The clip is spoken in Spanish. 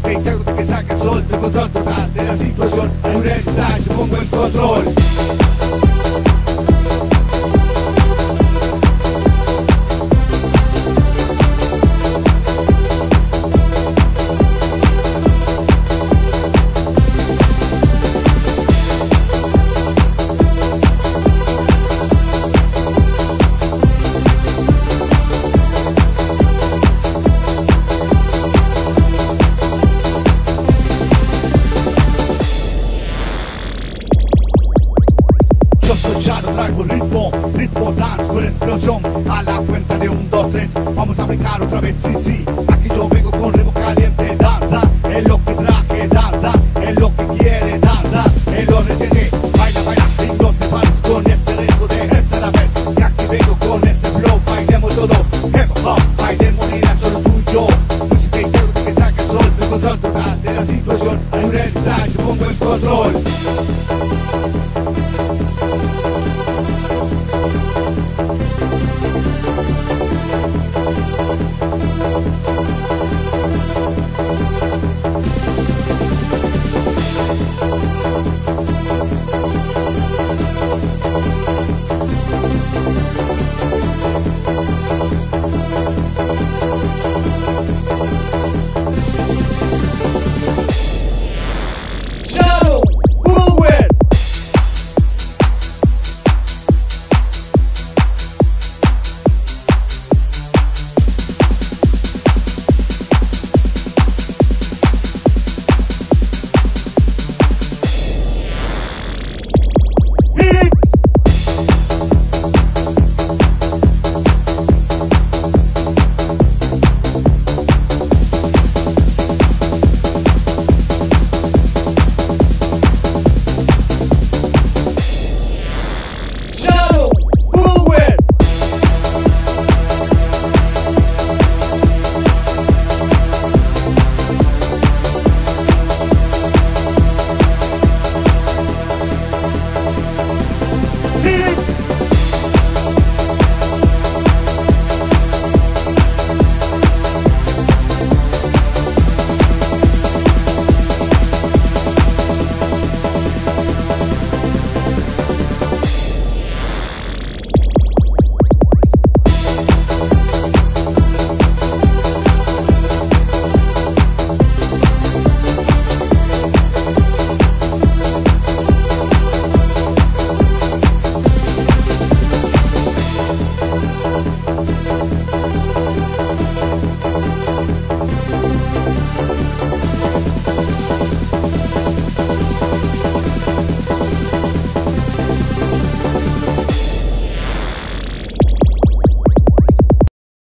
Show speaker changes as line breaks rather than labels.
espectáculo que saca el sol, de control total de la situación. Hay un realidad, yo pongo el control. Traigo ritmo dance con explosión. A la cuenta de 1, 2, 3 vamos a brincar otra vez, sí. Aquí yo vengo con ritmo caliente. Danza, es lo que traje, danza, es lo que quiere, danza, es lo reciente. Baila, baila, y no te pares con este ritmo de esta la vez. Y aquí vengo con este flow, bailemos todo. Hip hop, bailemos y la solo tú y yo. Música y todo que saca el sol, el control total de la situación. Hay un realidad, yo pongo el control.